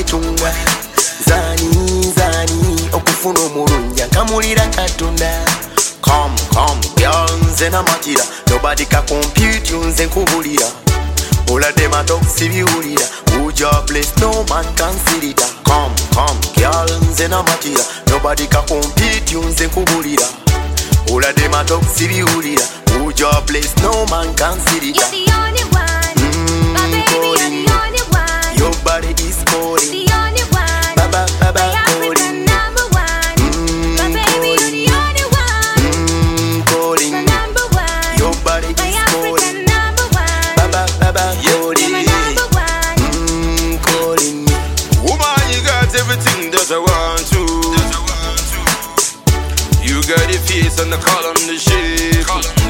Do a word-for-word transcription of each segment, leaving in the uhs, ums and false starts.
wetunga zani zani okufuna omulungi nkamulira Katonda. Come, come, girl, nze namatira. Nobody can compute you, nze nkubulira. All of them are toxic biwulira. Who your place, no man can see it. Come, come, girl, nze namatira. Nobody can compute you, nze nkubulira. All of them are toxic biwulira. Who your place, no man can see it. You're the only one, mm, my baby, calling. You're the only one. Your body is calling. The only one, Baba, baba, my calling. African number one, mm, my baby, you're the only one, mm, calling. my number one. Your body My is African calling. number one. Baba, baba, calling. You're my number one. Mm, calling me. Woman, you got everything that I want to. You got the face and the column, the shape.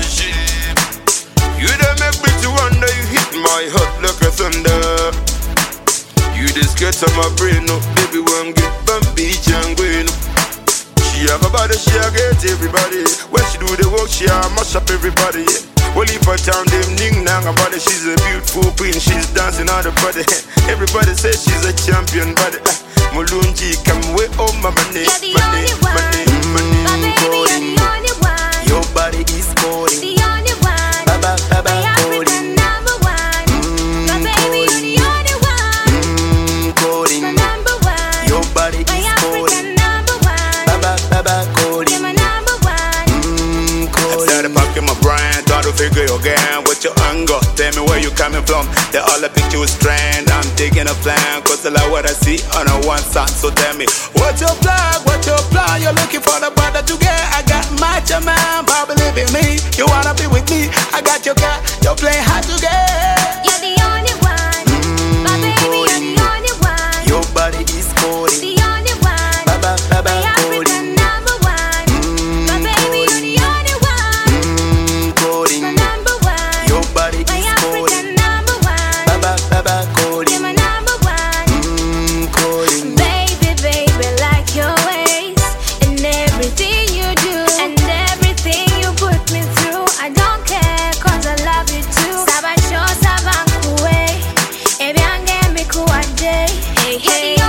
You done make me to wonder. You hit my heart like a thunder. You just get on my brain, no baby. When get bumpy, jangwe, no. She have a body, she a get everybody. When she do the work, she a mash up everybody. Well, if I town them ning nang about it, she's a beautiful queen. She's dancing on the body. Everybody says she's a champion, but uh, Mulunji come way oh my money, You're the money, only one. money, My money. baby, you're the only one. Your body is calling. The only one. Baba, baba, My calling. African number one. Mm, My baby, you're the only one. Mm, calling. My number one. Your body My is calling. African number one. Baba, baba, You're calling. my number one. Mm, I started calling. packing my brain, try to figure your game with your anger. Tell me where you coming from. The all the picture was trend. I'm taking a plan, cause I like what I see on a one side. So tell me, what's your plan? What's your plan? You're looking for the brother to get. I got my man, but believe in me. You wanna be with me? I got your guy. You're playing hard to get. You're the only one. My baby, you're the only one. Your body is calling. The only one. Baba, baba, My calling. African number one. Mm, My baby, you're the only one. Mm, calling. My number one. Your body My is calling. African number one. Baba, baba, You're calling. my number one. Mm, calling. Baby, baby, like your ways and everything you do and everything you put me through. I don't care, cause I love you too. Sabasho, sabankuwe, ebyange mikuwa day. Hey, hey.